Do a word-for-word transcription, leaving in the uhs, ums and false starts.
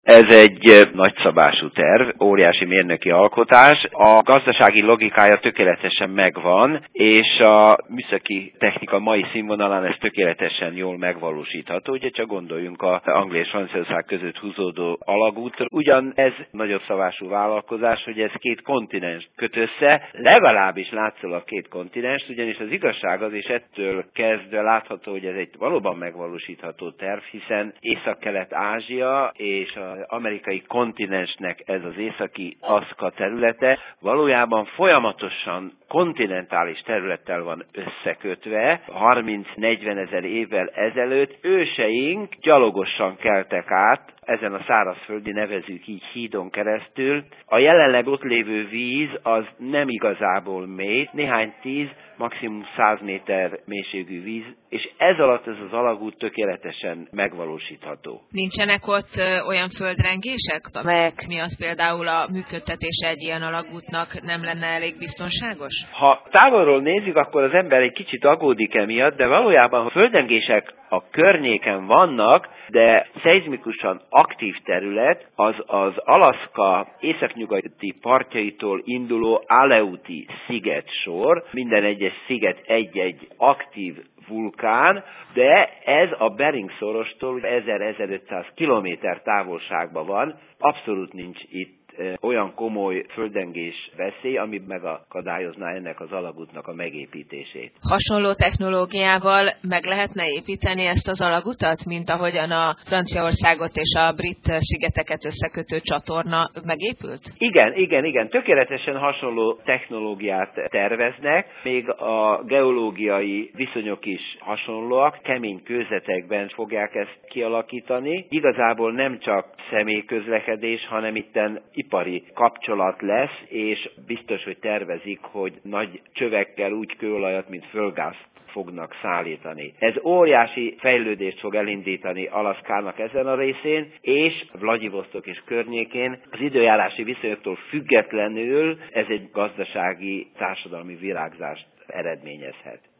Ez egy nagyszabású terv, óriási mérnöki alkotás. A gazdasági logikája tökéletesen megvan, és a műszaki technika mai színvonalán ez tökéletesen jól megvalósítható. Ugye csak gondoljunk az Anglia és Franciaország között húzódó alagútra. Ugyan ez nagyobb szabású vállalkozás, hogy ez két kontinens köt össze, legalábbis látszólag két kontinens, ugyanis az igazság az, és ettől kezdve látható, hogy ez egy valóban megvalósítható terv, hiszen Észak-Kelet-Ázsia és az amerikai kontinensnek ez az északi Aszka területe valójában folyamatosan kontinentális területtel van összekötve. harminc-negyven ezer évvel ezelőtt őseink gyalogosan keltek át ezen a szárazföldi, nevezzük így, hídon keresztül. A jelenleg ott lévő víz az nem igazából mély, néhány tíz, maximum száz méter mélységű víz, és ez alatt ez az alagút tökéletesen megvalósítható. Nincsenek ott olyan földrengések, amelyek miatt például a működtetése egy ilyen alagútnak nem lenne elég biztonságos? Ha távolról nézzük, akkor az ember egy kicsit aggódik emiatt, de valójában a földrengések a környéken vannak, de szeizmikusan aktív terület az az Alaszka északnyugati partjaitól induló Aleuti szigetsor. Minden egyes sziget egy-egy aktív vulkán, de ez a Bering-szorostól ezer-ezerötszáz kilométer távolságban van, abszolút nincs itt olyan komoly földrengés veszély, ami megakadályozná ennek az alagútnak a megépítését. Hasonló technológiával meg lehetne építeni ezt az alagutat, mint ahogyan a Franciaországot és a brit szigeteket összekötő csatorna megépült? Igen, igen, igen. Tökéletesen hasonló technológiát terveznek, még a geológiai viszonyok is hasonlóak, kemény kőzetekben fogják ezt kialakítani. Igazából nem csak személyközlekedés, hanem itten ipari kapcsolat lesz, és biztos, hogy tervezik, hogy nagy csövekkel úgy kőolajat, mint földgázt fognak szállítani. Ez óriási fejlődést fog elindítani Alaszkának ezen a részén, és Vlagyivosztok és környékén az időjárási viszonyoktól függetlenül ez egy gazdasági, társadalmi virágzást eredményezhet.